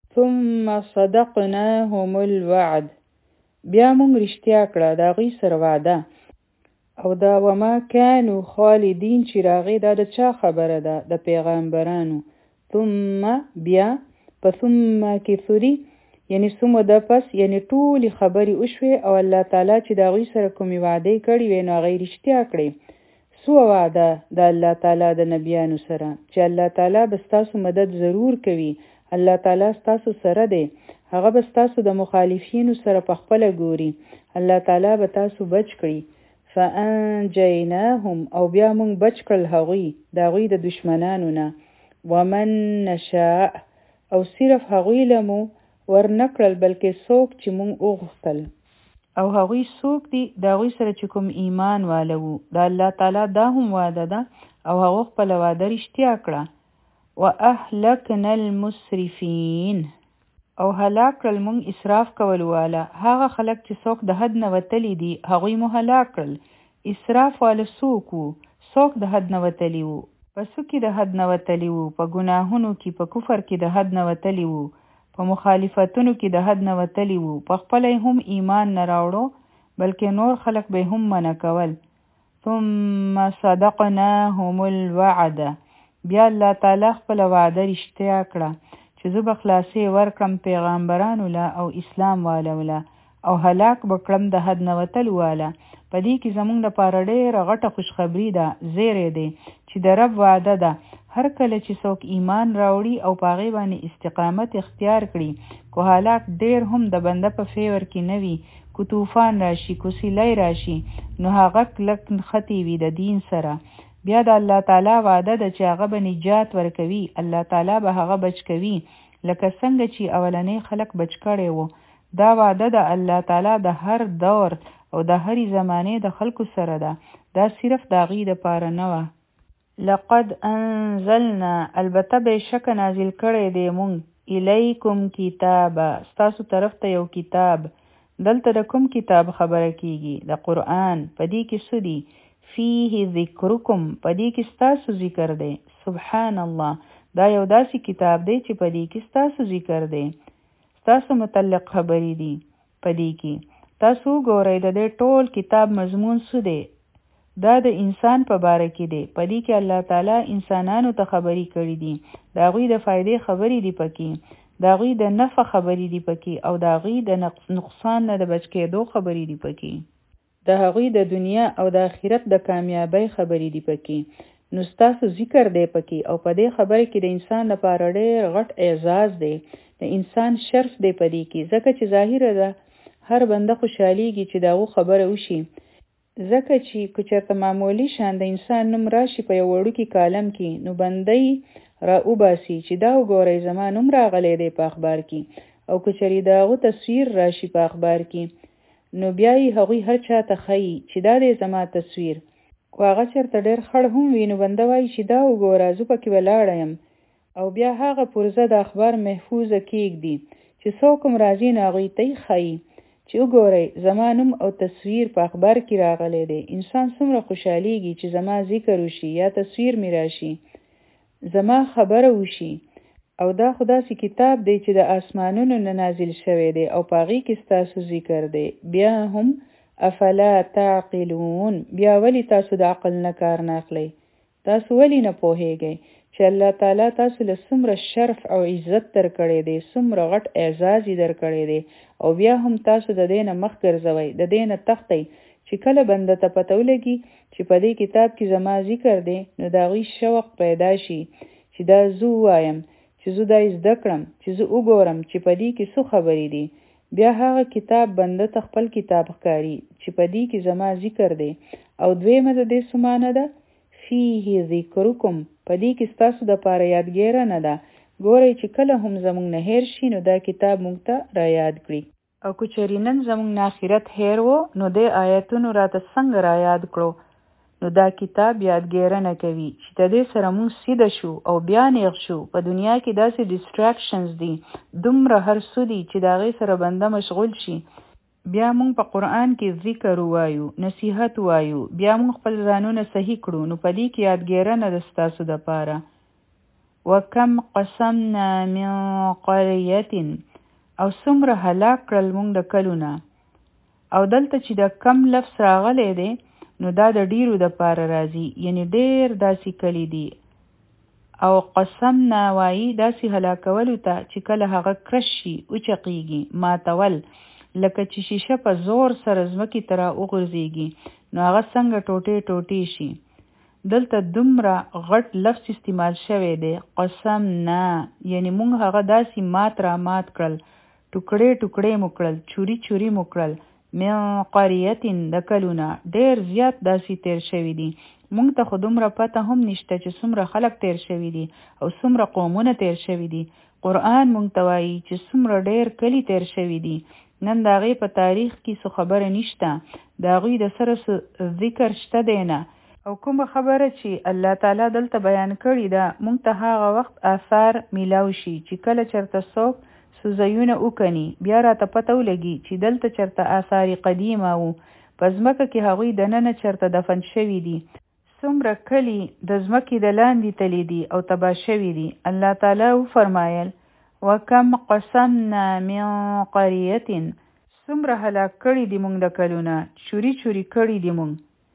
ثم صدقناهم الوعد بیا مونږ رښتیا کړه د هغوی سره وعده او دا وما كانوا خالدین چې راغی دا د چا خبره ده د پیغمبرانو ثم بیا په ثم کې ثری یعنی ثم د پس یعنی ټولې خبرې وشوې او الله تعالی چې د هغوی سره کومې وعدې کړې وې نو هغه یې رښتیا کړې سو وعده د الله تعالی د نبیانو سره چې الله تعالی به ستاسو مدد ضرور کوي الله تعالی ستاسو سره دی هغه به ستاسو د مخالفینو سره په خپله ګوري الله تعالی به تاسو بچ کړي فانجیناهم او بیا مونږ بچ کړل هغوی د هغوی د دشمنانو نه ومن نشاء او صرف هغوی له مو ورنکړل بلکې څوک چې مونږ وغوښتل او هغوی څوک دي د هغوی سره چې کوم ایمان واله وو د الله تعالی دا هم وعده ده او هغه خپله وعده رښتیا کړه واهلکنا المسرفین او هلاک کړل مونږ اسراف کول والا هغه خلک چې څوک د حد نه وتلی دي هغوی مو هلاک کړل اسراف والا څوک وو څوک د حد نه وتلی وو په څه کې د حد نه وتلی وو په ګناهونو کې په کفر کې د حد نه وتلی وو په مخالفتونو کې د حد نه وتلی وو په خپله هم ایمان نه راوړو بلکې نور خلک به هم منع کول ثم صدقناهم الوعد بیا الله تعالی خپله وعده رښتیا کړه چې زه به خلاصې ورکړم پیغمبرانو له او اسلام والو له او هلاک به کړم د حد نه وتلو واله په دې کې زموږ لپاره ډېره غټه خوشخبري ده زیری دی چې د رب وعده ده هر کله چې څوک ایمان راوړي او په هغې باندې استقامت اختیار کړي کو حالات ډېر هم د بنده په فیور کې نه وي کو طوفان راشي کو سیلی راشي نو هغه کلک نښتې وي د دین سره بیا د الله تعالی وعده ده چې هغه به نجات ورکوي الله تعالی به هغه بچ کوي لکه څنګه چې اولنی خلک بچ کړي وو دا وعده د الله تعالی د هر دور او د هرې زمانې د خلکو سره ده دا صرف د هغوی دپاره نه وه لقد انزلنا البته بېشکه نازل کړی دی مونږ الیکم کتابه ستاسو طرف ته یو کتاب دلته د کوم کتاب خبره کیږي د قرآن په دې کې څه دي فیه ذکرکم په دې کې ستاسو ذکر دی سبحان الله دا یو داسې کتاب دی چې په دې کې ستاسو ذکر دی ستاسو متعلق خبرې دي په دې کې تاسو وګورئ د دې ټول کتاب مضمون څه دی دا د انسان په باره کې دی په دې کې الله تعالی انسانانو ته خبرې کړي دي د هغوی د فایدې خبرې دي پکې د هغوی د نفع خبرې دي پکې او د هغوی د نقصان نه د بچ کېدو خبرې دي پکې د هغوی د دنیا او د آخرت د کامیابی خبرې دي پکې نو ستاسو ذکر دی پکې او په دې خبره کې د انسان لپاره ډېر غټ اعزاز دی د انسان شرف دی په دې کې ځکه چې ظاهره ده هر بنده خوشحالیږي چې د هغو خبره وشي ځکه چې که چېرته معمولي شان د انسان نوم راشي په یو وړوکي کالم کې نو بنده یې را وباسي چې دا وګورئ زما نوم راغلی دی په اخبار کې او که چېرې د هغو تصویر راشي په اخبار کې نو بیا یې هغوی هر چا ته ښیي چې دا دی زما تصویر خو هغه چېرته ډېر خړ هم وي نو بنده وایي چې دا وګوره زه پکې ولاړه یم او بیا هغه پرزه د اخبار محفوظه کېږدي چې څوک هم راځي نو هغوی ته یې ښیي چې وګورئ زما نوم او تصویر په اخبار کې راغلی دی انسان څومره خوشحالیږي چې زما ذکر وشي یا تصویر مې راشي زما خبره وشي او دا خو داسې کتاب دی چې د آسمانونو نه نازل شوی دی او په هغې کې ستاسو ذکر دی بیا هم افلا تعقلون بیا ولی تاسو د عقل نه کار نه اخلئ تاسو ولی نه پوهیږئ چې الله تعالی تاسو له څومره شرف او عزت درکړی دی څومره غټ اعزاز یې درکړی دی او بیا هم تاسو د دې نه مخ ګرځوئ د دې نه تښتئ چې کله بنده ته پته ولګي چې په دې کتاب کې زما ذکر دی نو د هغوی شوق پیدا شي چې دا زه ووایم چې زه دا زده کړم چې زه وګورم چې په دې کې څه خبرې دي بیا هغه کتاب بنده ته خپل کتاب ښکاري چې په دې کې زما ذکر دی او دویمه د دې څه معنی ده فیه ذکرکم په دې کې ستاسو دپاره یادګیره نه ده ګورئ چې کله هم زموږ نه هیر شي نو دا کتاب موږ ته را یاد کړي او که چېرې نن زموږ نه آخرت هیر و نو دې آیتونو راته څنګه را یاد کړو نو دا کتاب یادګیره نه کوي چې د دې سره موږ سیده شو او بیا نیغ شو په دنیا کې داسې ډسټراکشنز دي دومره هر څه دي چې د هغې سره بنده مشغول شي بیا موږ په قرآن کې ذکر وایو نصیحت وایو بیا موږ خپل ځانونه صحیح کړو نو په دې کې یادګیره نه ده ستاسو دپاره وکم قسمنا من قرية او څومره هلاک کړل موږ د کلونه. او دلته چې د کم لفظ راغلی دی نو دا د ډیرو د پاره راځي، یعنی ډیر داسې کلی دي. او قسمنا وایي داسې هلاکولو ته چې کله هغه کرش شي اوچقیږي، ماتول، لکه چې شیشه په زور سره ځمکې ته را وغورځېږي نو هغه څنګه ټوټې ټوټې شي. دلته دومره غټ لفظ استعمال شوی دی، قسمنا، یعنی موږ هغه داسې مات را مات کړل، ټوکړې ټوکړې مو کړل، چوری چوری مو کړل. من قریة د کلونه، ډیر زیات داسې تیر شوي دي. موږ ته خو دومره پته هم نشته چې څومره خلک تیر شوي دي او څومره قومونه تیر شوي دي. قرآن موږ ته وایي چې څومره ډیر کلی تیر شوي دي. نن د هغې په تاریخ کې څه خبره نشته، د هغوی د سره ذکر شته دی نه. او کومه خبره چې الله تعالی دلته بیان کړې ده موږ ته هغه وخت آثار میلاو شي چې کله چرته څوک سوزیونه وکني بیا راته پته ولګي چې دلته چرته آثار قدیمه وو، په ځمکه کې هغوی دننه چرته دفن شوي دي. څومره کلی د ځمکې د لاندې تللی دي او تباه شوي دي. الله تعالی وفرمایل وکم قسمنا من قریة، څومره هلاک کړي دي موږ د کلونه، چوری چوری کړي دي موږ.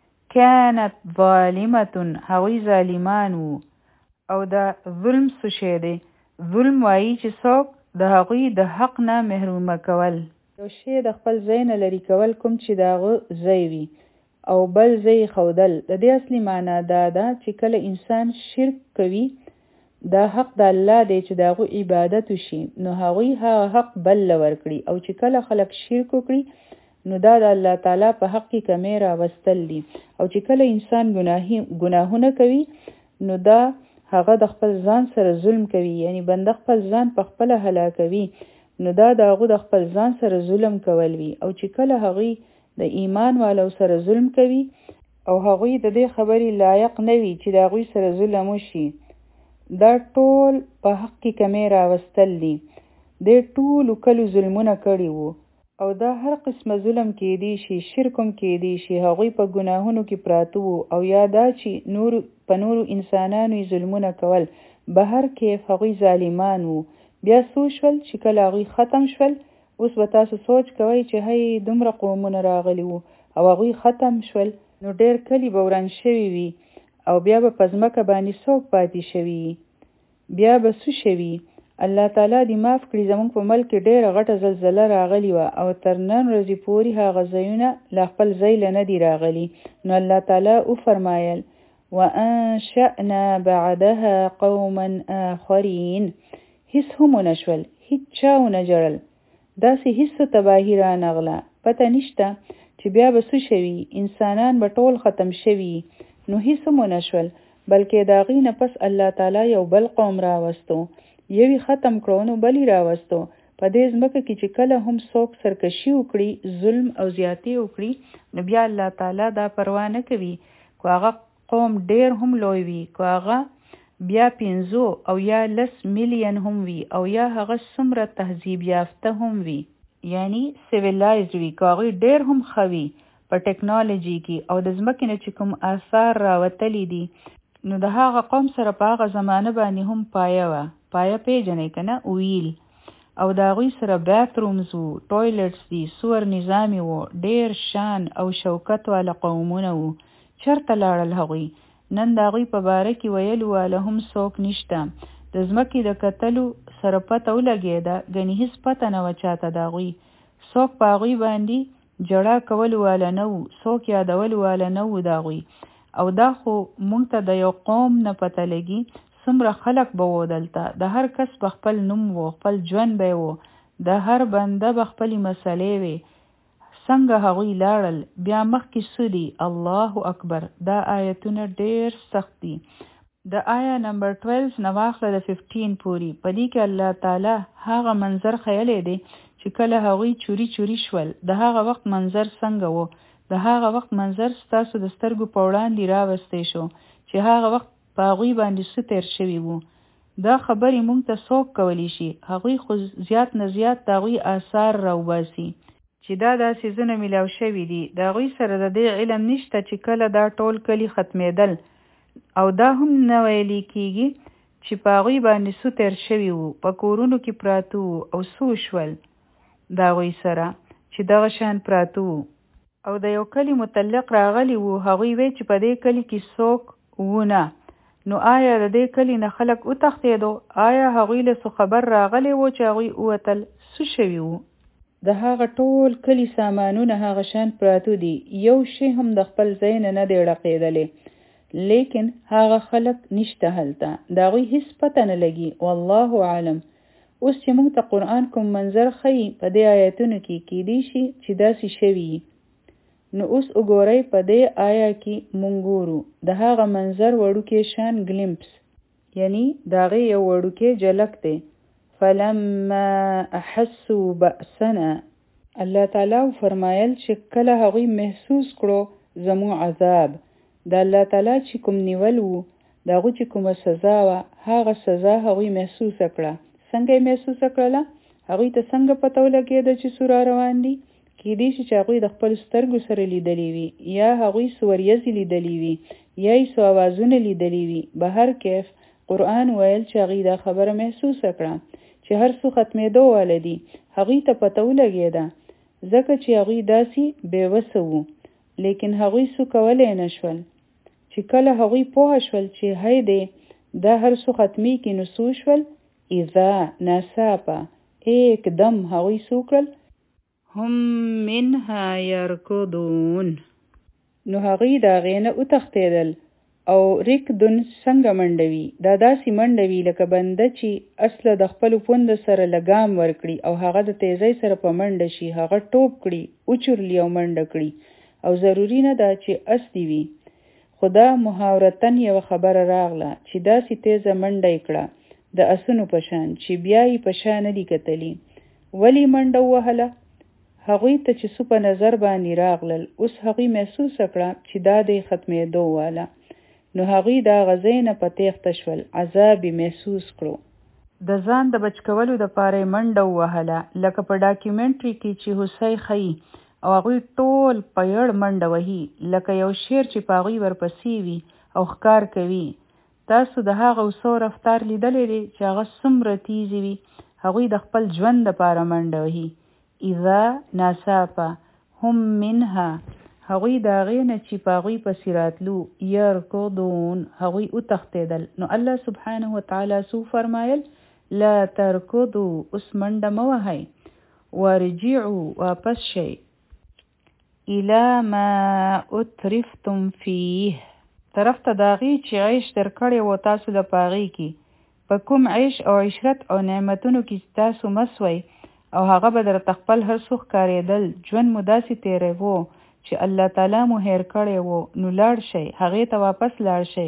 كانت ظالمة، هغوی ظالمان وو. او دا ظلم څه شی دی؟ ظلم وایي چې څوک د هغوی د حق نه محرومه کول، یو شی د خپل ځای نه لرې کول کوم چې د هغه ځای وي او بل ځای ښودل. د دې اصلي معنا دا ده چې کله انسان شرک کوي دا حق د الله دی چې د هغه عبادت وشي نو هغوی هغه حق بل له ورکړي. او چې کله خلک شرک وکړي نو دا د الله تعالی په حق کې کمی راوستل دي. او چې کله انسان ګناهونه کوي نو دا هغه د خپل ځان سره ظلم کوي، یعنی بنده خپل ځان په خپله هلاکوي نو دا د هغه د خپل ځان سره ظلم کول وي. او چې کله هغوی د ایمان والو سره ظلم کوي او هغوی د دې خبرې لایق نه وي چې د هغوی سره ظلم وشي، دا ټول په حق کې کمی راوستل دي. دې ټولو کلو ظلمونه کړي وو او دا هر قسمه ظلم کېدی شي، شرک هم کېدی شي، هغوی په ګناهونو کې پراته وو. او یا دا چې په نورو انسانانو یې ظلمونه کول، به هر کیف هغوی ظالمان وو. بیا څو شول چې کله هغوی ختم شول، اوس به تاسو سوچ کوئ چې هی دومره قومونه راغلي وو او هغوی ختم شول نو ډیر کلی به وران شوي وي او بیا به په ځمکه باندې څوک پاتې شوي، بیا به څه شوي. الله تعالی دې معاف کړي، زموږ په ملک کې ډیره غټه زلزله راغلی وه او تر نن ورځې پورې هغه ځایونه لا خپل ځای له نه دي راغلي. نو الله تعالی وفرمایل وانشأنا بعدها قوما آخرین، هیڅ هم ونه شول، هیڅ چا ونه جړل، داسې هیڅ تباهي رانغله، پته نشته چې بیا به څه شوي، انسانان به ټول ختم شوي. نو هیڅ هم ونه شول، بلکې د هغې نه پس الله تعالی یو بل قوم راوستو، یوی ختم کړو نو بلی راوستو. په دې ځمکه کې چې کله هم څوک سرکشي وکړي، ظلم او زیاتې وکړي، نو بیا الله تعالی دا پروا نه کوي که هغه قوم ډیر هم لوی وي، که هغه بیا 5 او یا 10 میلیون هم وي او یا هغه څومره تهذیب یافته هم وي، یعنی سیویلایزډ وي، که هغوی ډیر هم ښه وي په ټیکنالوژي کې او د ځمکې نه چې کوم آثار راوتلی دي نو د هغه قوم سره په هغه زمانه باندې هم پایه وه. پایه پیژنئ که نه، ویل. او د هغوی سره باترومز وو، ټویلټس دي، سور نظامي وو، ډیر شان او شوکت والا قومونه وو. چرته لاړل هغوی؟ نن د هغوی په باره کې ویلو والا هم څوک نشته. د ځمکې د کتلو سره پته ولګېده، ګنې هیڅ پته نه وه چاته د هغوی. څوک په هغوی باندې جړا کولو والا نه وو، څوک یادولو والا نه وو د هغوی. او دا خو مونږ ته د یو قوم نه پته لګي څومره خلک به وو دلته، د هر کس به خپل نوم وو، خپل ژوند به وو، د هر بنده به خپلې مسلې وي. څنګه هغوی لاړل؟ بیا مخکې څه دي؟ الله اکبر. دا آیتونه ډیر سخت دي. د آیا نمبر 12 نه واخله د 15 پورې، په دې کې الله تعالی هغه منظر خیلی دی چې کله هغوی چوری چوری شول، د هغه وخت منظر څنګه وو. د هغه وخت منظر ستاسو د سترګو په وړاندې راوستی شو چې هغه وخت په هغوی باندې څه تیر شوي وو. دا خبرې مونږ ته څوک کولی شي؟ هغوی خو زیات نه زیات د هغوی آثار راوباسي چې دا داسې ځونه میلاو شوي دي. د هغوی سره د دې علم نشته چې کله دا ټول کلي ختمېدل، او دا هم نه ویلی کېږي چې په هغوی باندې سو تیر شوي وو په کورونو کې پراته وو او سو شول د هغوی سره چې دغه شان پراته وو او د یو کلي متعلق راغلی وو هغوی وی چې په دې کلي کې څوک وونه نو آیا د دې کلي نه خلک وتښتېدو آیا هغوی له څه خبر راغلی وو چې هغوی ووتل څه شوي وو د هغه ټول کلي سامانونه هغه شان پراته دي یو شی هم د خپل ځای نه دی ړقېدلی لیکن هغه خلک نشته هلته د هغوی هیڅ پته نه لګي والله عالم اوس چې موږ ته قرآن کوم منظر ښیي په دې آیتونو کې کیدی شي چې داسې شوي نو اوس وګورئ په دې آیا کې مونږ ګورو د هغه منظر وړوکی شان ګلیمپس یعنی د هغې یو وړوکی جلک دی فلما احسوا بأسنا الله تعالی فرمایل چې کله هغوی محسوس کړو زموږ عذاب د الله تعالی چې کوم نیول وو د هغو چې کومه سزا وه هغه سزا هغوی محسوسه کړه څنګه یې محسوسه کړله هغوی ته څنګه پته ولګېده چې څه را روان دي کیدای شي چې هغوی د خپلو سترګو سره لیدلی وي یا هغوی څه وریځې لیدلی وي یا یې څه اوازونه لیدلی وي به هر کیف قرآن ویل چې هغوی دا خبره محسوسه کړه چې هر څه ختمېدو واله دي هغوی ته پته ولګېده ځکه چې هغوی داسې بېوسه وو لیکن هغوی څه کولی نه شول چې کله هغوی پوه شول چې هی دی دا هر څه ختمی کې نو څه شول اذا ناڅاپه एकदम هغوی څه وکړل هم منها یرکضون نو هغوی د هغې نه وتښتېدل او ریکدون څنګه منډوي دا داسې منډوي لکه بنده چې اصله د خپلو پوند سره لګام ورکړي او هغه د تیزۍ سره په منډه شي هغه ټوپ کړي اوچورلي او منډه کړي او ضروري نه ده چې اس دی وي خدا محاورتن یو خبره راغله چې داسې تیزه منډه یې کړه د اسونو په شان چې بیا یې په شا نه دي کتلي ولې منډه ووهله هغوی ته چې څه په نظر باندې راغلل اوس هغوی محسوسه کړه چې دا دی ختمېدو واله نو هغوی دا غځی نه په تېښته شول عذاب یې محسوس کړو د ځان د بچ کولو دپاره یې منډه ووهله لکه په ډاکیومنټري کې چې هوسۍ ښیي او هغوی ټول په یړ منډه وهي لکه یو شیر چې په هغوی ورپسې وي او ښکار کوي تاسو د هغه اوسو رفتار لیدلی دی چې هغه څومره تیزې وي هغوی د خپل ژوند دپاره منډه وهي اذا ناڅاپه هم منها هغوی د هغې نه چې په هغوی پسې راتلو یرکضون هغوی وتښتېدل نو الله سبحانه وتعالی څه فرمایل لا ترکضو اوس منډه مه وهئ وارجعوا واپس شئ الى ما اترفتم فيه طرف ته د هغې چې عیش در کړی و تاسو د په هغې کې په کوم عیش او عشرت او نعمتونو کې تاسو مسوئ او هغه به درته خپل هر څه ښکارېدل ژوند مو داسې تېروو چې الله تعالی مو هیر کړی و نو لاړ شئ هغې ته واپس لاړ شئ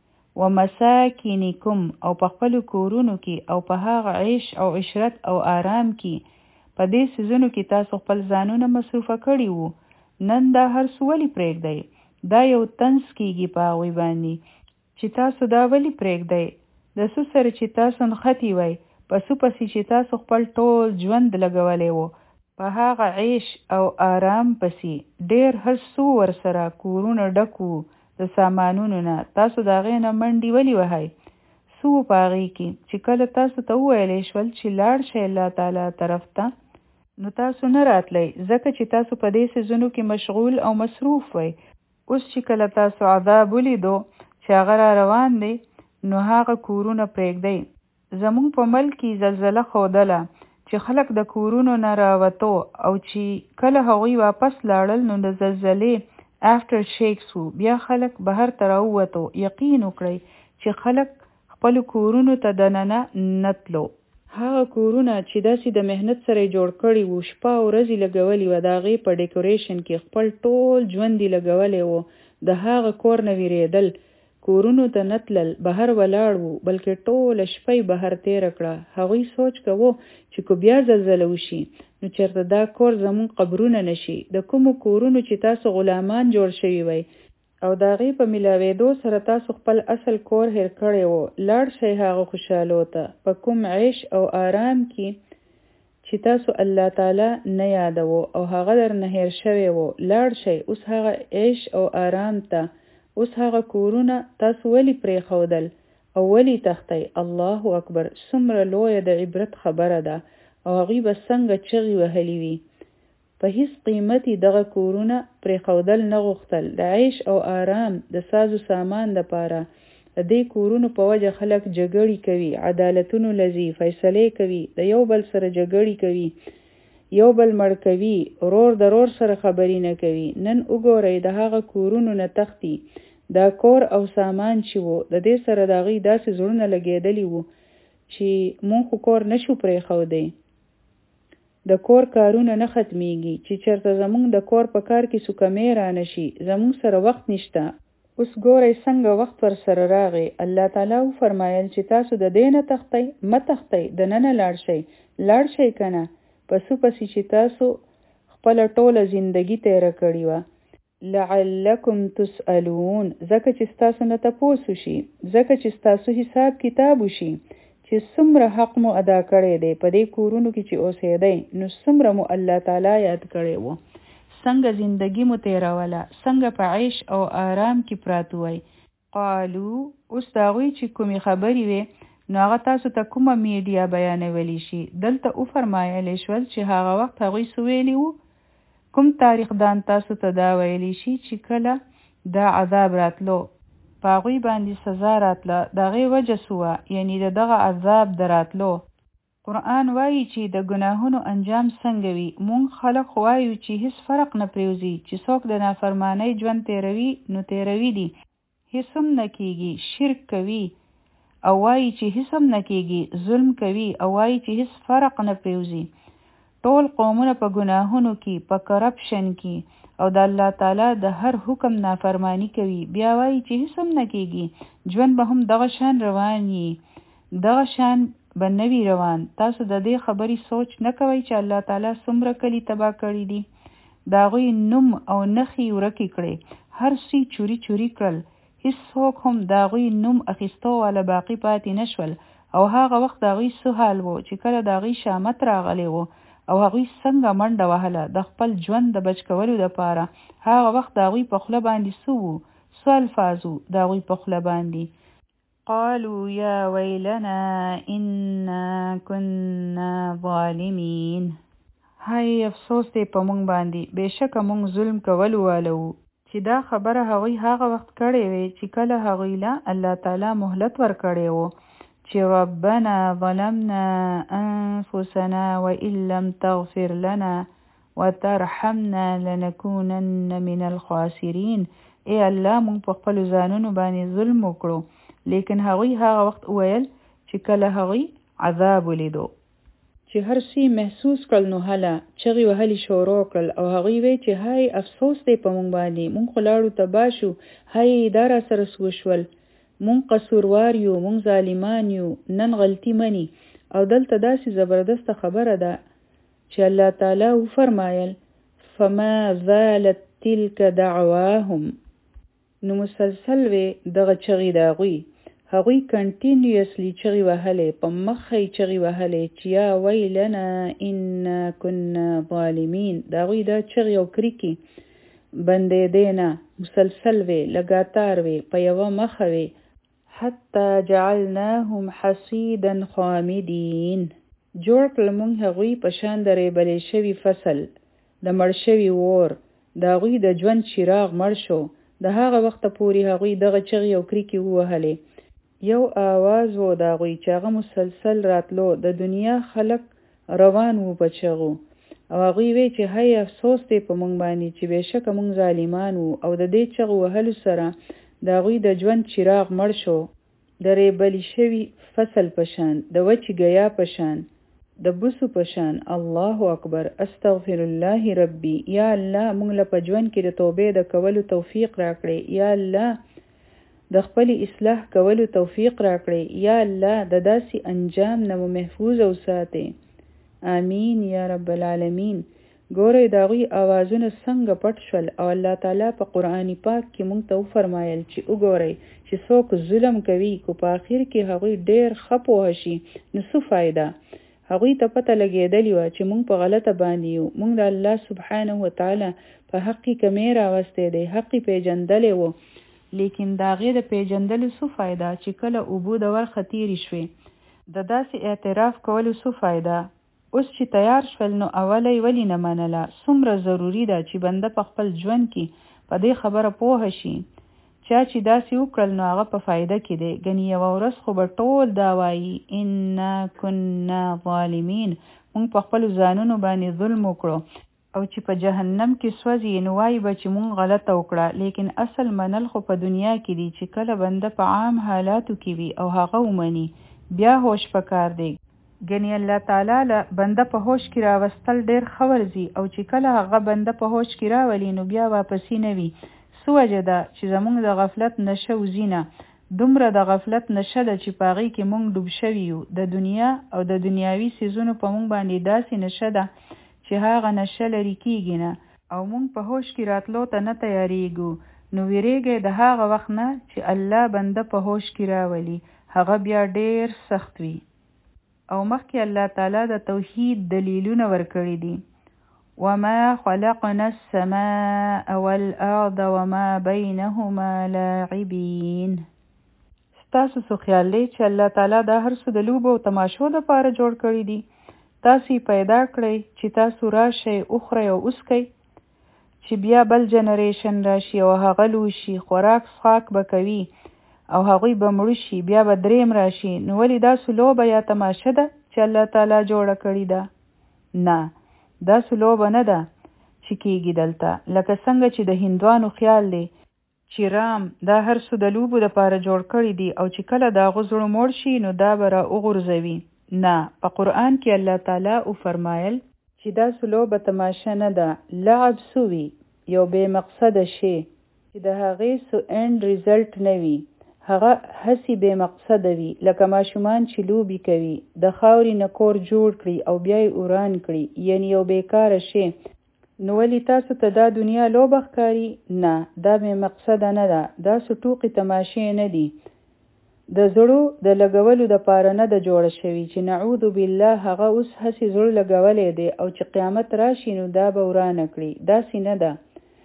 ومساکینکم او په خپلو کورونو کې او په هغه عیش او عشرت او آرام کې په دې څیزونو کې تاسو خپل ځانونه مصروفه کړي وو نن دا هر څه ولې پرېږدئ دا یو طنز کیږي په هغوی باندې چې تاسو دا ولې پرېږدئ د څه سره چې تاسو نښتي وئ په څه پسې چې تاسو خپل ټول ژوند لګولی و په هغه عیش او آرام پسې ډېر هر څه ورسره کورونه ډک وو د سامانونو نه تاسو د هغې نه منډې ولې وهئ څه وو په هغې کې چې کله تاسو ته وویلی شول چې لاړ شئ الله تعالی طرف ته نو تاسو نه راتلی ځکه چې تاسو په دې څیزونو کې مشغول او مصروف وئ اوس چې کله تاسو عذاب ولیدو چې هغه را روان دی نو هغه کورونه پرېږدئ زموږ په ملک کې زلزله ښودله چې خلک د کورونو نه راوتو او چې کله هغوی واپس لاړل نو د زلزلې افټر شیکس وو بیا خلک بهر ته راووتو یقین وکړئ چې خلک خپلو کورونو ته دننه نه تلو هغه کورونه چې داسې د مهنت سره جوړ کړي وو شپه او ورځې لګولي وه د هغې په ډیکوریشن کې خپل ټول ژوند یې لګولی وو د هغه کور نه ویرېدل کورونو ته نه تلل بهر ولاړ وو بلکې ټوله شپه یې بهر تېره کړه هغوی سوچ کوو چې که بیا زلزله وشي نو چېرته دا کور زموږ قبرونه نه شي د کومو کورونو چې تاسو غلامان جوړ شوي وئ او د هغې په میلاوېدو سره تاسو خپل اصل کور هیر کړی و لاړ شئ هغه خوشحالو ته په کوم عیش او آرام کې چې تاسو الله تعالی نه یادوو او هغه در نه هیر شوی و لاړ شئ اوس هغه عیش او آرام ته اوس هغه کورونه تاسو ولې پرېښودل او ولی تختی الله اکبر څومره لویه د عبرت خبره ده او هغوی به څنګه چغې وهلې وي. په هیڅ قیمتي دغه کورونه پرېښودل نه غوښتل. د عیش او آرام د سازو سامان دپاره د دې کورونو په وجه خلک جګړې کوي، عدالتونو لذي، فیصلې کوي، د یو بل سره جګړې کوي، یو بل مړ کوي، رور د رور سره خبرې نه کوي. نن وګورئ د هغه کورونو نه تښتي. دا کور او سامان چې وو د دې سره د هغوی داسې زړونه لګېدلي وو چې مونږ خو کور نشو پرېښودی. د کور کارونه نه ختمیږي چې چېرته زمونږ د کور په کار کې څه کمی رانه شي. زمونږ سره وخت نشته. اوس ګورئ څنګه وخت ور سره راغی. الله تعالی وفرمایل چې تاسو د دې نه تښتئ، مه تښتئ، دننه لاړ شئ که نه پسو پسې چې تاسو خپله ټوله زندګي تیره کړې وه. لعلکم تسألون، ځکه چې ستاسو نه تپوس وشي، ځکه چې ستاسو حساب کتاب وشي چې څومره حق مو ادا کړی دی په دې کورونو کې چې اوسېدئ، نو څومره مو الله تعالی یاد کړی وو، څنګه زندگی مو تیروله، څنګه په عیش او آرام کې پراته وئ. قالو، اوس د هغوی چې کومې خبرې وې نو هغه تاسو ته کومه میډیا بیانولی شي. دلته وفرمایلی شول چې هغه وخت هغوی څه ویلي وو. کوم تاریخ دان تاسو ته دا ویلی شي چې کله دا عذاب راتلو په هغوی باندې سزا راتله، د هغې وجه څه وه، یعنی د دغه عذاب د راتلو. قرآن وایي چې د ګناهونو انجام څنګه وي. مونږ خلق وایو چې هیڅ فرق نه پریوزي، چې څوک د نافرمانۍ ژوند تیروي نو تیروي دي، هیڅ هم نه کیږي. شرک کوي او وایي چې هیڅ هم نه کیږي، ظلم کوي او وایي چې هیڅ فرق نه پریوزي. ټول قومونه په ګناهونو کې، په کرپشن کې او د الله تعالی د هر حکم نافرمانی کوي. بیا وایي چې هیڅ هم نه کیږي، ژوند به هم دغه شان روان وي، دغه شان به نوي روان. تاسو د دې خبرې سوچ نه کوئ چې الله تعالی څومره کلي تباه کړي دي، د هغوی نوم او نښې ورکې کړې، هر څه چوري کړل، هیڅوک هم د هغوی نوم اخیستو والا باقي پاتې نشول. او هغه وخت د هغوی څه حال و چې کله د هغوی شامت راغلی و او هغوی څنګه منډه وهله د خپل ژوند د بچ کولو دپاره. هغه وخت د هغوی په خوله باندې څه وو، څه الفاظ وو د هغوی په خوله باندې. قالوا یا ویلنا انا كنا ظالمین، هاي افسوس دی په مونږ باندې، بېشکه مونږ ظلم کولو والو. چې دا خبره هغوی هغه وخت کړې وې چې کله هغوی له الله تعالی مهلت ورکړی و چې ربنا ظلمنا انفسنا وان لم تغفر لنا وترحمنا لنكونن من الخاسرین. ای الله مونږ په خپلو ځانونو باندې ظلم وکړو. لیکن هغوی هغه وخت وویل چې کله هغوی عذاب ولیدو چې هر څه محسوس کړل نو هله چغې وهلې شروع کړل او هغوی وی چې هاي افسوس دی په مونږ باندې، مونږ خو لاړو تباه شو، هاي دا را سره وشول، مونږ قصوروار یو، مونږ ظالمان یو، نن غلطي مني. او دلته داسې زبردسته خبره ده چې الله تعالی وفرمایل فما زالت تلك دعواهم، نو مسلسل وی دغه چغې د هغوی کنټینیوسلی چغې وهلې، په مخه یې چغې وهلې چې یا ویلنا انا كنا ظالمین. د هغوی دا چغې او کریکې بندېدې نه، مسلسل وی، لګاتار وی، په یوه مخه وی. حتی جعلناهم حصیدا خامدین، جوړ کړل مونږ هغوی په شان د ریبلې شوي فصل، د مړ شوي اور. د هغوی د ژوند چراغ مړ شو. د هغه وخته پورې هغوی دغه چغې او کریکې ووهلې. یو آواز و د هغوی چې هغه مسلسل راتلو. د دنیا خلق روان وو په چغو او هغوی وی چې هاي افسوس دی په مونږ باندې چې بېشکه مونږ ظالمان وو. او د دې چغو وهلو سره د هغوی د ژوند چراغ مړ شو، د ریبلی شوي فصل په شان، د وچې ګیا په شان، د بوسو په شان. الله اکبر، استغفر الله ربي. یا الله مونږ له په ژوند کې د توبې د کولو توفیق راکړې. یا الله د خپل اصلاح کولو توفیق راکړې. یا الله د داسې انجام نه مو محفوظ او ساتې. آمین یا رب العالمین. ګورئ د هغوی اوازونه څنګه پټ شول او الله تعالی په قرآن پاک کې مونږ ته وفرمایل چې وګورئ چې څوک ظلم کوي کو په آخر کې هغوی ډېر ښه پوه شي نو څه فایده. هغوی ته پته لګېدلې وه چې مونږ په غلطه باندې یو، مونږ د الله سبحانه وتعالی په حق کې کمی راوستی دی، حق یې پیژندلی و. لیکن د هغې د پیژندلو څه فایده چې کله اوبو د ورخه تېرې شوې؟ د داسې اعتراف کولو څه فایده؟ اوس چې تیار شول نو اوله یې ولې نه منله؟ څومره ضروري ده چې بنده په خپل ژوند کې په دې خبره پوه شي. چا چې داسې وکړل نو هغه په فایده کې دی. ګنې یوه ورځ خو به ټول دا وایي انا کنا ظالمین، موږ په خپلو ځانونو باندې ظلم وکړو او چې په جهنم کې سوځي نو وایي به چې موږ غلطه وکړه. لیکن اصل منل خو په دنیا کې دي چې کله بنده په عام حالاتو کې وي او هغه ومني بیا هوش پکار دی. ګنې الله تعالی له بنده په هوش کې راوستل ډېر ښه ورځي او چې کله هغه بنده په هوش کې راولي نو بیا واپسي نه وي. څه وجه ده چې زموږ د غفلت نشه وزینه دومره د غفلت نشه ده چې په هغې کې موږ ډوب شوي یو. د دنیا او د دنیاوي څیزونو په موږ باندې داسې نشه ده چې هغه نشه لرې کېږي نه او موږ په هوش کې راتلو ته نه تیارېږو. نو ویرېږئ د هغه وخت نه چې الله بنده په هوش کې راولي، هغه بیا ډېر سخت وي. او مخکې الله تعالی د توحید دلیلونه ورکړي دي. وما خلقنا السماء والارض وما بينهما لاعبين. ستاسو څه خیال دی چې الله تعالی دا هر څه د لوبو او تماشو دپاره جوړ کړي دي؟ تاسو یې پیدا کړئ چې تاسو راشئ وخورئ او وڅکئ، چې بیا بل جنریشن راشي او هغه لوی شي، خوراک څښاک به کوي او هغوی به مړه شي، بیا به دریم راشي. نو ولې داسې لوبه یا تماشه ده چې الله تعالی جوړه کړې ده؟ نه، داسې لوبه نه ده چې کېږي دلته. لکه څنګه چې د هندوانو خیال دی چې رام دا هر څه د لوبو دپاره جوړ کړي دي او چې کله د هغه زړه موړ شي نو دا به را وغورځوي. نه، په قرآن کې الله تعالی وفرمایل چې داسې لوبه تماشه نه ده. لعب سوي یو بې مقصده شی چې د هغې څه اینډ ریزلټ نه وي، هغه هسې بې مقصده وي. لکه ماشومان چې لوبې کوي، د خاورې نه کور جوړ کړي او بیا یې وران کړي، یعنې یو بیکاره شی. نو ولې تاسو ته دا دنیا لوبه ښکاري؟ نه، دا بې مقصده نه ده. دا څه ټوقې تماشې نه دي، د زړو د لګولو دپاره نه ده جوړه شوې چې نعوذ بالله هغه اوس هسې زړه لګولی دی او چې قیامت راشي نو دا به ورانه کړي. داسې نه ده.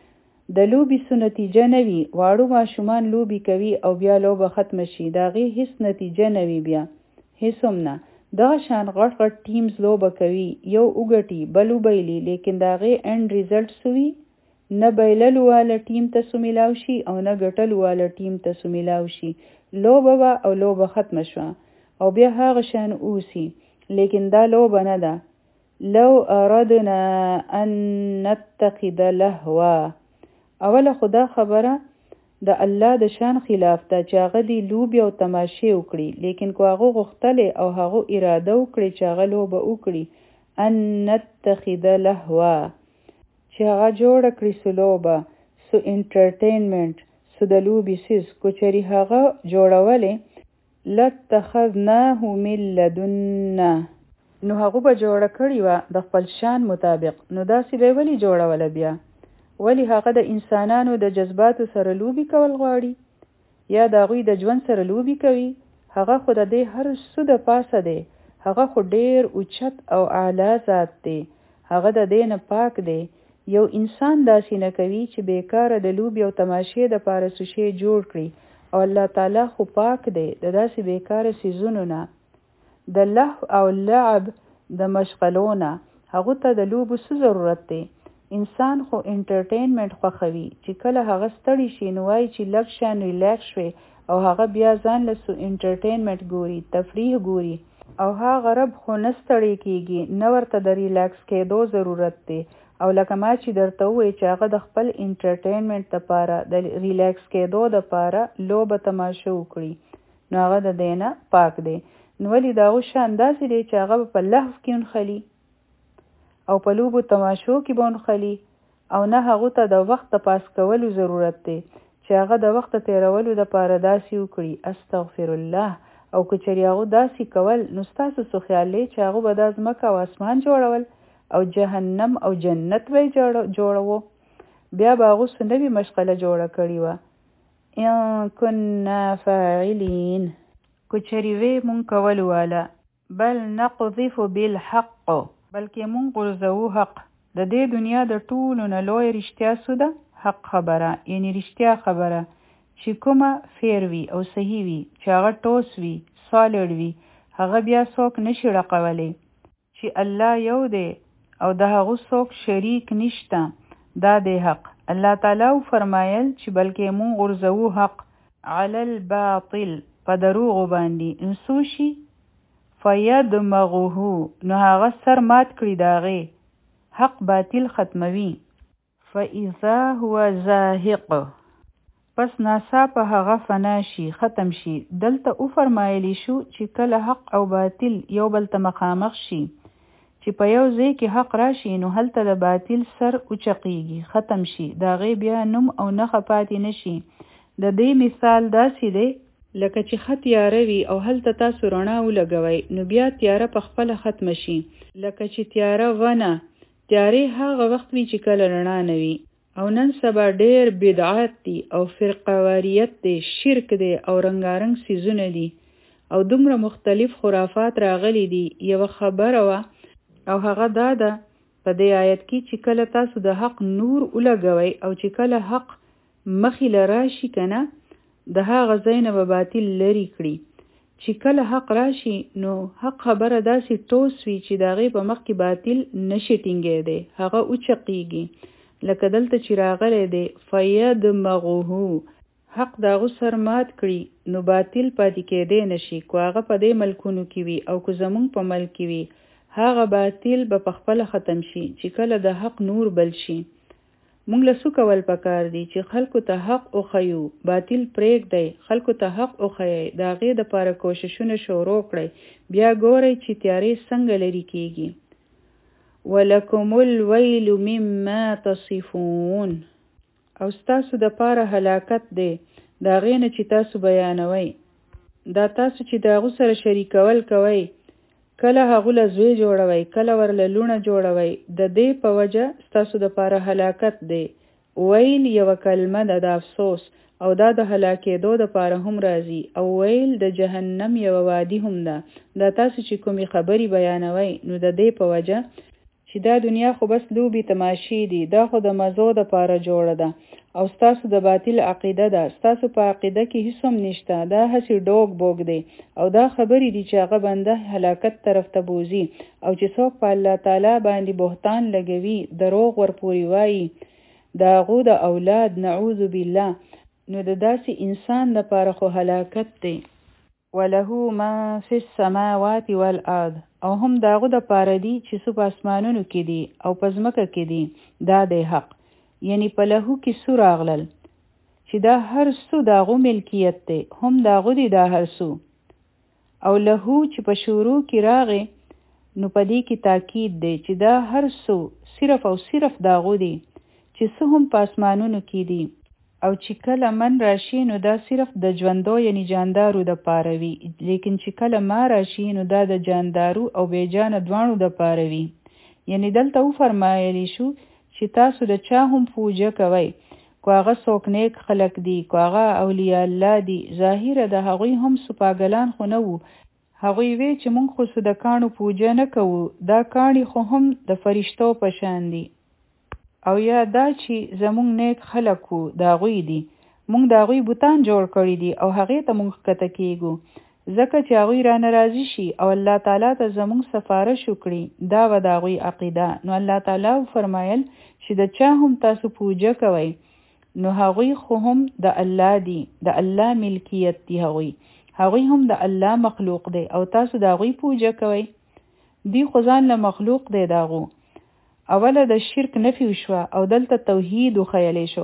د لوبې څه نتیجه نه وي. واړو ماشومان لوبې کوي او بیا لوبه ختمه شي، د هغې هیڅ نتیجه نه وي، بیا هیڅ هم نه. دغه شان غټ غټ ټیمز لوبه کوي، یو وګټي بل وبایلي، لیکن د هغې اینډ ریزلټ څه وي؟ نه بایللو واله ټیم ته څه میلاو شي او نه ګټلو واله ټیم ته څه میلاو شي. لوبه وه او لوبه ختمه شوه او بیا هغه شان اوسي، لیکن دا لوبه نه ده. لو اردنا ان نتخذ لهوا، اوله خدا خبره د الله د شان خلاف ده چې هغه دې لوبې او تماشې وکړي. لیکن که هغه غوښتلی او هغه اراده وکړي چې هغه لوبه وکړي، ان نتخذ لهوا، چې هغه جوړه کړي څه لوبه، څه انټرټینمنټ، څه د لوبې څیز، که چېرې هغه جوړولی لاتخذناه من لدنا، نو هغه به جوړه کړې وه د خپل شان مطابق. نو داسې به یې ولې جوړوله بیا؟ ولی هغه د انسانانو د جذباتو سره لوبي کول غواړي یا د هغوی د ژوند سره لوبي کوي؟ هغه خو د دې هر څه د پاسه دی. هغه خو ډیر اوچت او اعلی ذات دی. هغه د دې نه پاک دی. یو انسان داسې نه کوي چې بیکاره د لوبي او تماشې د پاره څه شی جوړ کړي، او الله تعالی خو پاک دی د داسې بیکاره څیزونو نه. د لهو او لعب د مشغلونه هغه ته د لوبو څه ضرورت دی؟ انسان خو انټرټینمنټ خوښوي، چې کله هغه ستړی شي نو وایي چې لږ شان ریلیکس شوی او هغه بیا ځان له انټرټینمنټ ګوري، تفریح ګوري، او هغه رب خو نه ستړی کیږي، نه ورته د ریلیکس کېدو ضرورت دی. او لکه ما چې درته ووایي چې هغه د خپل انټرټینمنټ دپاره د ریلیکس کېدو دپاره لوبه تماشه وکړي، نو هغه د دې نه پاک دی. نو ولې د هغو شان داسې دی چې هغه په لهو کې ونښلي او په لوبو تماشو کې به ونښلي، او نه هغو ته د وخت د پاس کولو ضرورت دی چې هغه د وخت تیرولو دپاره داسې وکړي. استغفر الله. او که چېرې هغو داسې کول، نو ستاسو څه خیال دی چې هغو به دا ځمکه او اسمان جوړول او جهنم او جنت به یې جوړوو؟ بیا به هغو څه نوې مشغله جوړه کړې وه. ان كنا فاعلین، که چېرې وی مونږ کولو واله. بل نقذف بالحق، بلکې مونږ غورځوو حق. د دې دنیا د ټولو نه لویه رښتیا څه ده؟ حق خبره، یعنې رښتیا خبره چې کومه فیر وي او صحیح وي چې هغه ټوس وي سالډ وي هغه بیا څوک نشي رقولی چې الله یو دی او د هغه څوک شریک نشته دا دی حق. الله تعالی فرمایل چې بلکې مون غرزو حق علی الباطل په دروغ باندې انسوشي فیدمغه نو هغه سر مات کړي داغه حق باطل ختموي فاذا هو زاهق پس ناڅاپه هغه فنا شي ختم شي. دلته او فرمایلی شو چې کله حق او باطل یو بل ته مخامخ شي چې په یو ځای کې حق راشي نو هلته د باطل سر اوچقیږي ختم شي داغه بیا نوم او نښه پاتې نشي. د دې مثال داسې دی لکه چې خط تیاره وي او هلته تاسو رڼا ولګوئ نو بیا تیاره په خپله ختمه شي. لکه چې تیاره ونه تیارې هغه وخت وي چې کله رڼا نه وي. او نن سبا ډیر بدعات دي او فرقواریت دی شرک دی او رنګارنګ سیزونه دي او دومره مختلف خرافات راغلي دي. یو خبره وه او هغه دا ده په دې آیت کې چې کله تاسو د حق نور ولګوئ او چې کله حق مخې له راشي کنه د هغه ځای نه به باطل لرې کړي. چې کله حق راشي نو حق خبره داسې ټوس وي چې د هغې په مخ کې باطل نشي ټینګېدی هغه اوچقیږي. لکه دلته چې راغلی دی فیدمغه حق د هغه سر مات کړي نو باطل پاتې کېدی نشي. کو هغه په دې ملکونو کې وي او که زمونږ په ملک کې وي هغه باطل به په خپله ختم شي چې کله د حق نور بل شي. مونږ له څه کول پکار دي چې خلکو ته حق وښیو باطل پرېږدئ خلکو ته حق وښیئ د هغې دپاره کوششونه شروع کړئ بیا ګورئ چې تیارې څنګه لرې کېږي. ولکم الویل مما تصفون او ستاسو د پاره هلاکت دی دا غینه چې تاسو بیانوي دا تاسو چې داغو سره شریکول کوي کله هغه له زوی جوړوي کله ورله لونه جوړوي د دې په وجه ستاسو د پاره هلاکت دی. ویل یو کلمه ده د افسوس او دا د هلاکېدو د پاره هم راځي او ویل د جهنم یو وادي هم ده. دا تاسو چې کومې خبرې بیانوي نو د دې په وجه چې دا دنیا خو بس لوبي تماشې دي دا خو د مزو د پاره جوړه ده او ستاسو د باطل عقیده ده ستاسو په عقیده کې هیڅ هم نشته دا هسې ډوګ بوګ دی او دا خبرې دي چې هغه بنده هلاکت طرف ته بوزي او چې څوک په الله تعالی باندې بهتان لګوي دروغ ورپورې وایي د هغو د اولاد نعوذ بالله نو د داسې انسان دپاره خو هلاکت دی. وله ما فی السماوات والارض او هم داغو د پاره دی چې څه په اسمانونو کې دي او په ځمکه کې دي دا دی حق. یعنی په لهو کې څه راغلل چې دا هر څه داغو ملکیت دی هم داغو دی دا هر څه او لهو چې په شروع کې راغی نو په دې کې تاکید دی چې دا هر څه صرف او صرف داغو دی چې څه هم په اسمانونو کې دي او چې کله من راشي نو دا صرف د ژوندو یعنی جاندارو د پاره وي لیکن چې کله ما راشي نو دا د جاندارو او بیجانه دوانو د پاره وي. یعنی دلته او فرمایلی شو چې تاسو د چا هم پوجا کوئ کو هغه څوک نیک خلق دي کو هغه اولیاء الله دي ظاهره د هغوی هم سپاګلان خو نه وو هغوی وی چې مونږ خو څه د کاڼو پوجا نه کوو دا کاڼي خو هم د فرشتو په شان دي او یا دا چې زمونږ نیک خلق وو دا غوی دي مونږ دا غوی بوتان جوړ کړی دي او هغې ته مونږ ښکته کیږو ځکه چې هغوی را ناراضي شي او الله تعالی ته زمونږ سفارش وکړي دا به د هغوی عقیده. نو الله تعالی فرمایل چې د چا هم تاسو پوجا کوئ نو هغوی خو هم د الله دي د الله ملکیت دي هغوی هم د الله مخلوق دی او تاسو د هغوی پوجا کوئ دی خو ځان له مخلوق دی داغو. اوله د شرک نفی شوه او دلته توحید وخیلی شو.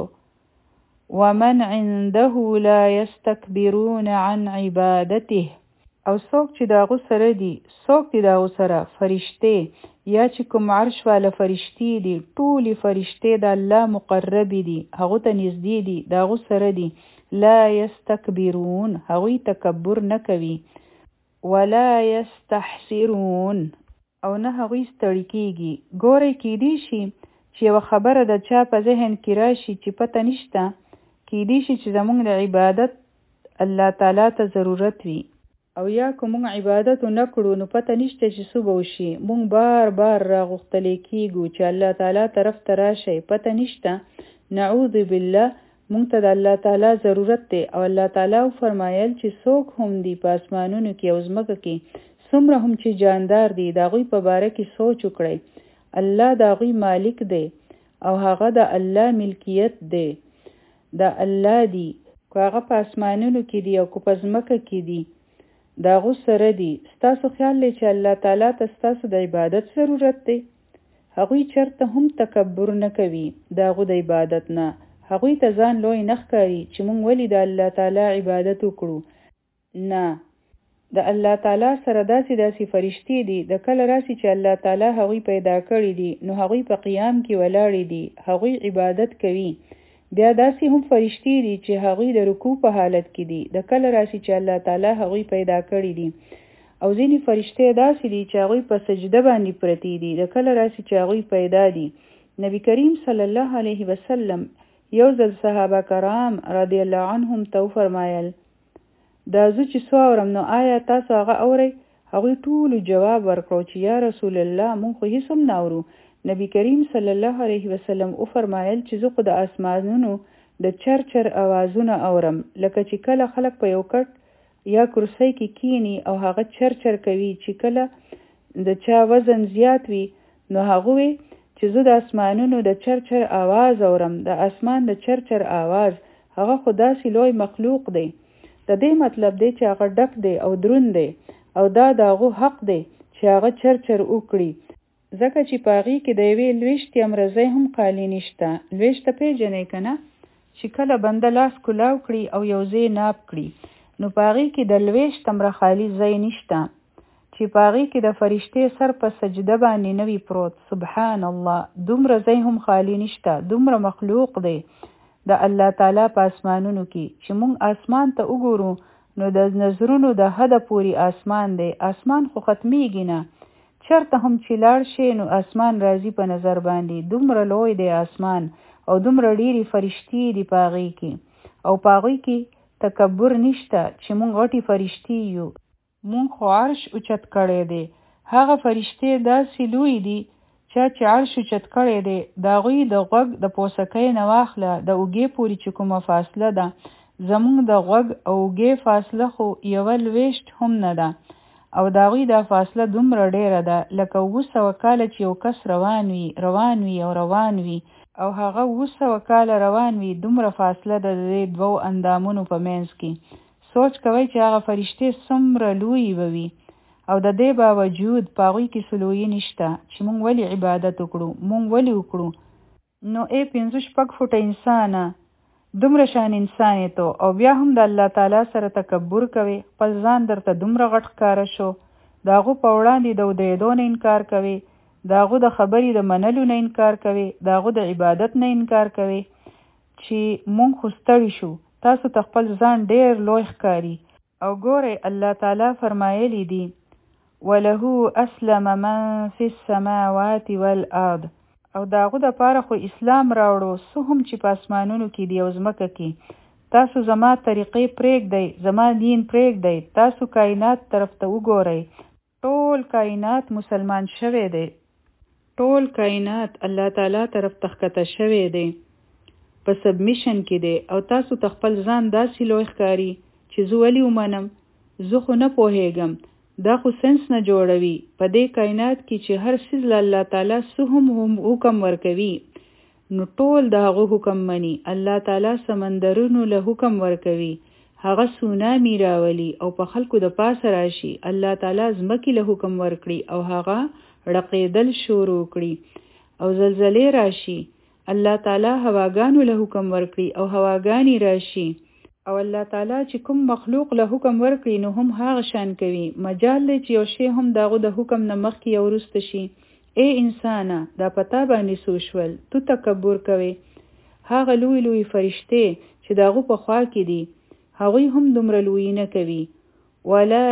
ومن عنده لا يستكبرون عن عبادته او څوک چې داغو سره دي څوک دي داغو سره فرشته یا چې کوم عرش والا فرشتي دي ټولي فرشته د الله مقرب دي هغه ته نږدې دي داغو سره دي لا يستكبرون هغوی تکبر نه کوي ولا يستحسرون او نه هغوی ستړي کېږي. ګورئ کېدی شي چې یوه خبره د چا په ذهن کې راشي چې پته نشته کېدی شي چې زموږ د عبادت الله تعالی ته ضرورت وي او یا که موږ عبادت نه کړو نو پته نشته چې څه به وشي موږ بار بار راغوښتلی کېږو چې الله تعالی طرف ته راشئ پته نشته نعوذ بالله مونږ ته د الله تعالی ضرورت دی او الله تعالی فرمایل چې څوک هم دی په اسمانونو کې او ځمکه کې څومره هم چې جاندار دي د هغوی په باره کې سوچ وکړئ. الله د هغوی مالک دی او هغه د الله ملکیت دی. د الله دی که هغه په اسمانونو کې دی او که په ځمکه کې دی د هغو سره دی. ستاسو خیال دی چې الله تعالی ته ستاسو د عبادت ضرورت دی؟ هغوی چرته هم تکبر نه کوي د هغو د عبادت نه. هغوی ته ځان لوی نه ښکاري چې مونږ ولې د الله تعالی عبادت وکړو. نه، د الله تعالی سره داسې فرشتي دي د کله راسي چې الله تعالی هغوی پیدا کړي دي نو هغوی په قیام کې ولاړې دي، هغوی عبادت کوي. بیا داسې هم فرشتي دي چې هغوی د رکوع په حالت کې دي د کله راسي چې الله تعالی هغوی پیدا کړي دي. او ځینې فرشتې داسې دي چې هغوی په سجده باندې پرتی دي د کله راسي چې هغوی پیدا دي. نبی کریم صلی الله علیه وسلم یو ځل صحابه کرام رضی الله عنهم ته فرمایل دا زه چې څه اورم نو آیا تاسو هغه اورئ؟ هغوی ټولو جواب ورکړو چې یا رسول الله مونږ خو هیڅ هم نه اورو. نبی کریم صلی الله علیه وسلم فرمایل چې زه خو د اسمانونو د چرچر اوازونه اورم، لکه چې کله خلک په یو کټ یا کرسی کې کینی او هغه چرچر کوي. چې کله د چا وزن زیات وي نو هغوی چې زه د اسمانونو د چرچر آواز اورم. د اسمان د چرچر آواز هغه خو داسې لوی مخلوق دی. د دې مطلب دی چې هغه ډک دی او دروند دی او دا د هغو حق دی چې هغه چرچر وکړي، ځکه چې په هغې کې د یوې لویشتې امرزۍ هم خالي نشته. لویشته پیژنئ که نه؟ چې کله بنده لاس کلاو کړي او یو ځای ناب کړي نو په هغې کې د لویشت امره خالي ځای نشته چې په هغې کې د فرشتې سر په سجده باندې نه وي پروت. سبحان الله، دومره ځای هم خالي نشته. دومره مخلوق دی د الله تعالی په اسمانونو کې چې مونږ اسمان ته وګورو نو د نظرونو د حده پورې اسمان دی. اسمان خو ختمیږي نه، چرته هم چې لاړ شي نو اسمان راځي په نظر باندې. دومره لوی دی اسمان او دومره ډیری فرشتي دي په هغې کې او په هغوی کې تکبر نشته چې مونږ غټي فرشتي یو. مونږ خو عرش اوچت کړی دی. هغه فرشتې داسې لوی دي چې عرش اوچت کړی دی د هغوی د غوږ د پوسکۍ نه واخله د اوږې پورې چې کومه فاصله ده، زمونږ د غوږ او اوږې فاصله خو یوه لویشت هم نه ده او د هغوی دا فاصله دومره ډیره ده لکه 700 کاله چې یو کس روان وي او هغه 700 کاله روان وي. دومره فاصله ده د دې دوو اندامونو په منځ کې. سوچ کوئ چې هغه فرشتې څومره لوی به وي او د دې باوجود په هغوی کې سلویي نشته چې مونږ ولې عبادت وکړو. مونږ ولې وکړو؟ نو 5-6 فوټه انسانه دومره شان انسان یې تو او بیا هم د الله تعالی سره تکبر کوي. خپل ځان درته دومره غټ ښکاره شو، د هغو په وړاندې د ودرېدو نه انکار کوي، د هغو د خبرې د منلو نه انکار کوي، د هغو د عبادت نه انکار کوي چې مونږ خو ستړي شو. تاسو ته خپل ځان ډیر لوی ښکاري. او ګورئ الله تعالی فرمایلی دي وَلَهُ أَسْلَمَ مَنْ فِي السَّمَاوَاتِ وَالْأَرْضِ او داغو د پاره خو اسلام راوړو څه هم چې په اسمانونو کې دی او ځمکه کې. تاسو زما طریقې پرېږدئ، زما دین پرېږدئ، تاسو کائنات طرف ته وګورئ. ټول کائنات مسلمان شوی دی، ټول کائنات الله تعالی طرف ته ښکته شوی دی، په سبمیشن کې دی او تاسو ته خپل ځان داسې لوی ښکاري چې زه ولې ومنم؟ زه خو نه پوهېږم. دا خو سنس نه جوړوي په دې کائنات کې چې هر څیز له الله تعالی څه هم حکم ورکوي نو ټول د هغه حکم مني. الله تعالی سمندرونو له حکم ورکوي، هغه سونامي راولي او په خلکو د پاسه راشي. الله تعالی ځمکې له حکم ورکړي او هغه رقیدل شروع کړي او زلزلې راشي. الله تعالی هواګانو له حکم ورکړي او هواګانی راشي. او الله تعالی چې کوم مخلوق له حکم ورکړي نو هم هغه شان کوي. مجال دی چې یو شی هم داغه د حکم نه مخکې یا وروسته شي. ای انسانه دا پتا باندې سوشول تو تکبر کوي. هغه لوی لوی فرشتې چې داغه په خوا کې دي هغوی هم دومره لوی نه کوي. ولا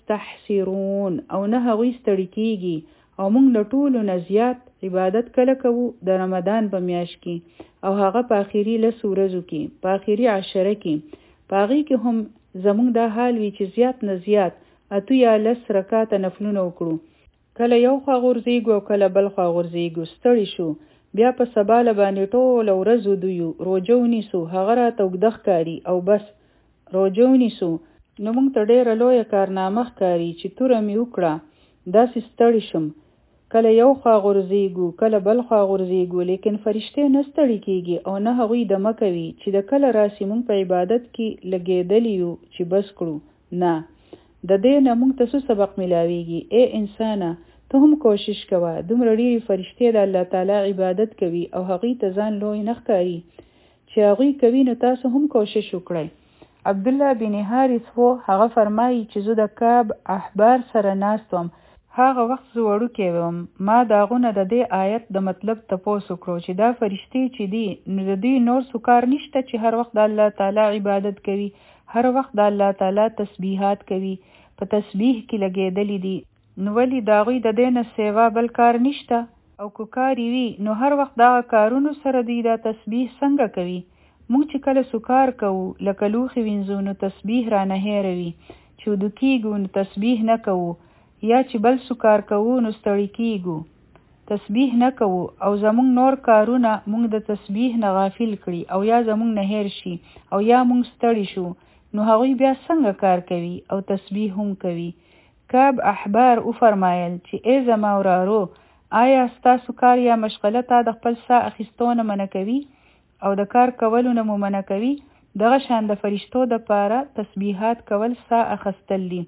یستحسرون او نه هغوی ستړي کیږي. او موږ له ټولو نه زیات عبادت کله کوو د رمضان په میاشت کې او هغه په آخري 10 ورځو کې، په آخري 10 کې. په هغې کې هم زموږ دا حال وي چې زیات نه زیات 8 یا 10 رکعاته نفلونه وکړو. کله یو خوا غورځېږو او کله بل خوا غورځېږو، ستړي شو، بیا په سبا له باندې ټوله ورځ ودویو، روژه ونیسو، هغه راته اوږده ښکاري او بس روژه ونیسو، نو موږ ته ډېره لویه کارنامه ښکاري چې توره مې وکړه، داسې ستړي شم. کله یو خوا غورځېږو کله بل خوا غورځېږو، لیکن فرشتې نه ستړي کېږي او نه هغوی دمه کوي چې د کله راسي موږ په عبادت کې لګېدلي یو چې بس کړو. نه، د دې نه موږ ته څه سبق ملاویږي؟ ای انسانه، ته هم کوشش کوه. دومره ډېرې فرشتې د الله تعالی عبادت کوي او هغوی ته ځان لوی نه ښکاري چې هغوی کوي، نو تاسو هم کوشش وکړئ. عبدالله بن حارث و، هغه فرمایي چې زه د کعب احبار سره ناست وم. هغه وخت زه وړوکی وم. ما د هغونه د دې آیت د مطلب تپوس وکړو چې دا فرشتې چې دي، نو د دوی نور څه کار نشته چې هر وخت د الله تعالی عبادت کوي، هر وخت د الله تعالی تسبیحات کوي، په تسبیح کې لګېدلي دي، نو ولې د هغوی د دې نه سیوا بل کار نشته؟ او که کار وي نو هر وخت دغه کارونو سره دوی دا تسبیح څنګه کوي؟ موږ چې کله سکار کوو، لکه لوښي وینځو، نو تسبیح رانه هېروي، چې ودو کېږو نو تسبیح نه کوو، یا چې بل سکار کوو نو ستړي کېږو، تسبیح نه کوو، او زموږ نور کارونه موږ د تسبیح نه غافل کړي او یا زموږ نه هېر شي او یا موږ ستړي شو، نو هغوی بیا څنګه کار کوي او تسبیح هم کوي. کعب احبار وفرمایل چې ای زما ورارو، آیا ستاسو کار یا مشغله تا د خپل ساه اخیستو نه منع کوي او د کار کولو نه مو منع کوي؟ دغه شان د فرشتو دپاره تسبیحات کول ساه اخیستل دي.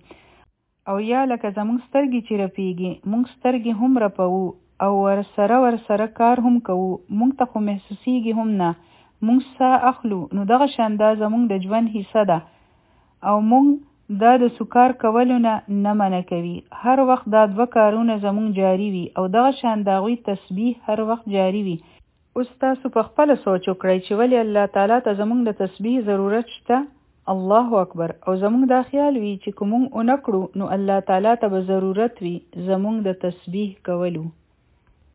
او یا لکه زموږ سترګې چې رپیږي، موږ سترګې هم رپوو او ورسره کار هم کوو، موږ ته خو محسوسیږي هم نه، موږ ساه اخلو، نو دغه شان دا زموږ د ژوند حصه ده او موږ دا د سکار کولو نه منع کوي. هر وخت دا دوه کارونه زموږ جاری وي او دغه شان د هغوی تسبیح هر وخت جاری وي. اوس تاسو په خپله سوچ وکړئ چې ولې الله تعالی ته زموږ د تسبیح ضرورت شته؟ الله اکبر. او زموږ دا خیال وي چې که موږ اونه کړو نو الله تعالی ته به ضرورت وي زموږ د تسبیح کولو.